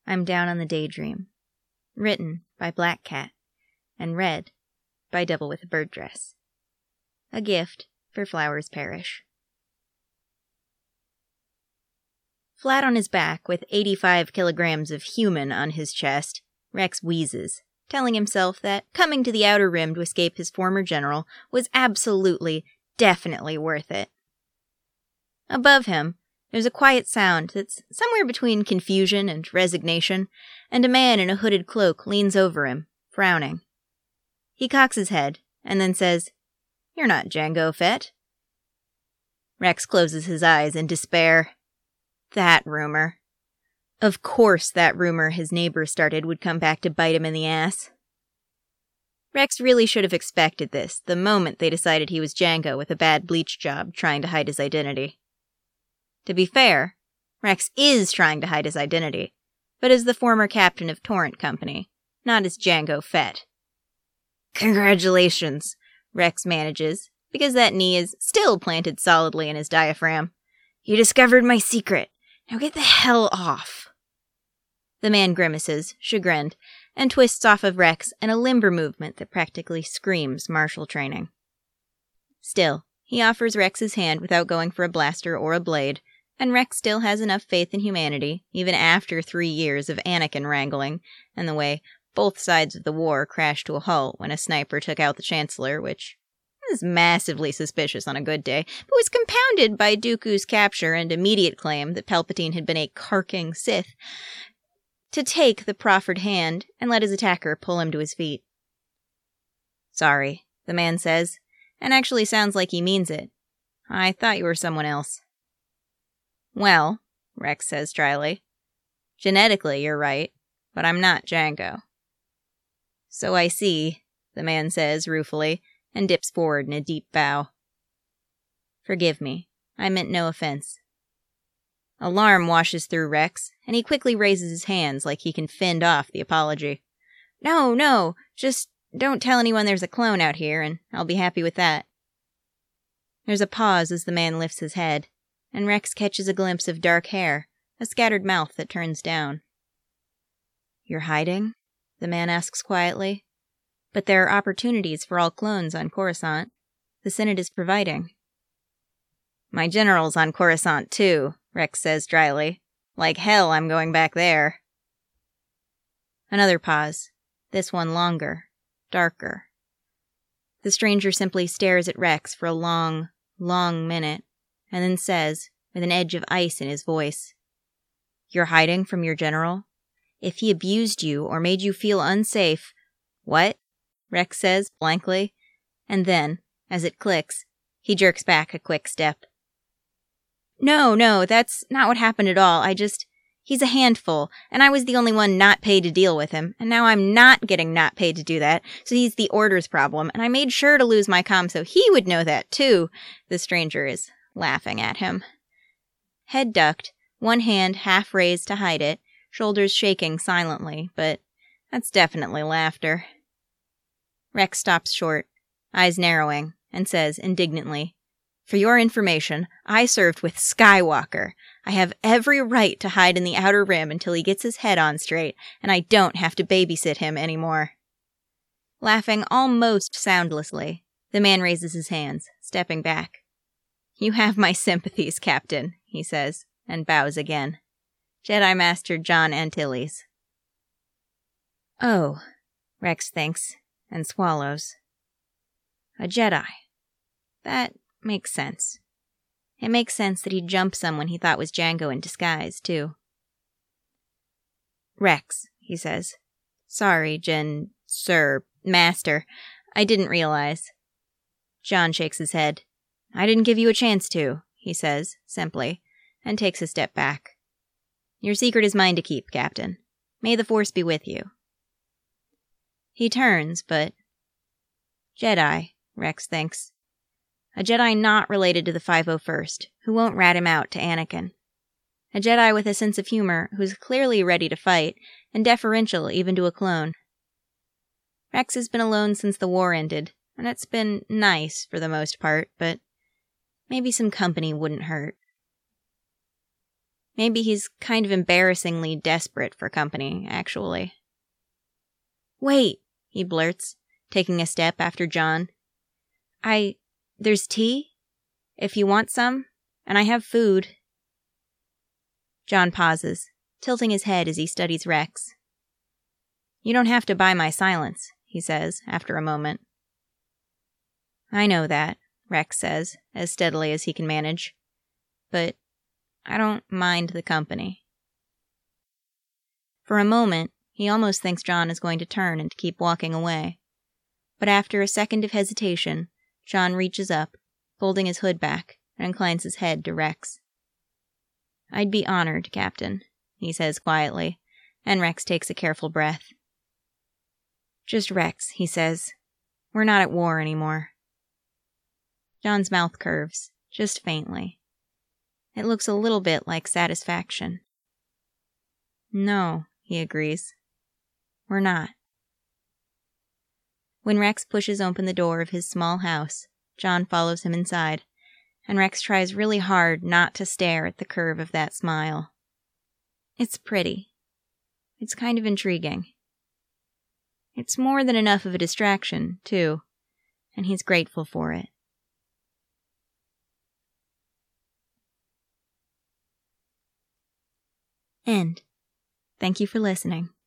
I'm Down on the Daydream. Written by Black Cat and read by Devil with a Bird Dress. A gift for Flowers Parish. Flat on his back, with 85 kilograms of human on his chest, Rex wheezes, telling himself that coming to the Outer Rim to escape his former general was absolutely, definitely worth it. Above him, there's a quiet sound that's somewhere between confusion and resignation, and a man in a hooded cloak leans over him, frowning. He cocks his head, and then says, "You're not Jango Fett." Rex closes his eyes in despair. That rumor. Of course that rumor his neighbor started would come back to bite him in the ass. Rex really should have expected this the moment they decided he was Jango with a bad bleach job trying to hide his identity. To be fair, Rex is trying to hide his identity, but as the former captain of Torrent Company, not as Jango Fett. "Congratulations," Rex manages, because that knee is still planted solidly in his diaphragm. "You discovered my secret. Now get the hell off." The man grimaces, chagrined, and twists off of Rex in a limber movement that practically screams martial training. Still, he offers Rex his hand without going for a blaster or a blade, and Rex still has enough faith in humanity, even after 3 years of Anakin wrangling, and the way both sides of the war crashed to a halt when a sniper took out the Chancellor, which is massively suspicious on a good day, but was compounded by Dooku's capture and immediate claim that Palpatine had been a carking Sith, to take the proffered hand and let his attacker pull him to his feet. "Sorry," the man says, and actually sounds like he means it. "I thought you were someone else." "Well," Rex says dryly, "genetically you're right, but I'm not Jango." "So I see," the man says ruefully, and dips forward in a deep bow. "Forgive me. I meant no offense." Alarm washes through Rex, and he quickly raises his hands like he can fend off the apology. No, just don't tell anyone there's a clone out here, and I'll be happy with that." There's a pause as the man lifts his head, and Rex catches a glimpse of dark hair, a scattered mouth that turns down. "You're hiding?" the man asks quietly. "But there are opportunities for all clones on Coruscant. The Senate is providing." "My general's on Coruscant too," Rex says dryly. "Like hell I'm going back there." Another pause, this one longer, darker. The stranger simply stares at Rex for a long, long minute, and then says, with an edge of ice in his voice, "You're hiding from your general? If he abused you or made you feel unsafe—" "What?" Rex says, blankly, and then, as it clicks, he jerks back a quick step. No, that's not what happened at all. He's a handful, and I was the only one not paid to deal with him, and now I'm not getting not paid to do that, so he's the orders problem, and I made sure to lose my comm so he would know that, too." The stranger is laughing at him. Head ducked, one hand half raised to hide it, shoulders shaking silently, but that's definitely laughter. Rex stops short, eyes narrowing, and says indignantly, "For your information, I served with Skywalker. I have every right to hide in the Outer Rim until he gets his head on straight, and I don't have to babysit him anymore." Laughing almost soundlessly, the man raises his hands, stepping back. "You have my sympathies, Captain," he says, and bows again. "Jedi Master John Antilles." "Oh," Rex thinks, and swallows. "A Jedi. That makes sense. It makes sense that he'd jump someone he thought was Jango in disguise, too." "Rex," he says. "Sorry, Sir, Master. I didn't realize." John shakes his head. "I didn't give you a chance to," he says, simply, and takes a step back. "Your secret is mine to keep, Captain. May the Force be with you." He turns, but... Jedi, Rex thinks. A Jedi not related to the 501st, who won't rat him out to Anakin. A Jedi with a sense of humor who's clearly ready to fight, and deferential even to a clone. Rex has been alone since the war ended, and it's been nice for the most part, but maybe some company wouldn't hurt. Maybe he's kind of embarrassingly desperate for company, actually. "Wait," he blurts, taking a step after John. There's tea? If you want some, and I have food." John pauses, tilting his head as he studies Rex. "You don't have to buy my silence," he says, after a moment. "I know that," Rex says, as steadily as he can manage. "But I don't mind the company." For a moment, he almost thinks John is going to turn and keep walking away. But after a second of hesitation, John reaches up, folding his hood back, and inclines his head to Rex. "I'd be honored, Captain," he says quietly, and Rex takes a careful breath. "Just Rex," he says. "We're not at war anymore." John's mouth curves, just faintly. It looks a little bit like satisfaction. "No," he agrees. "We're not." When Rex pushes open the door of his small house, John follows him inside, and Rex tries really hard not to stare at the curve of that smile. It's pretty. It's kind of intriguing. It's more than enough of a distraction, too, and he's grateful for it. End. Thank you for listening.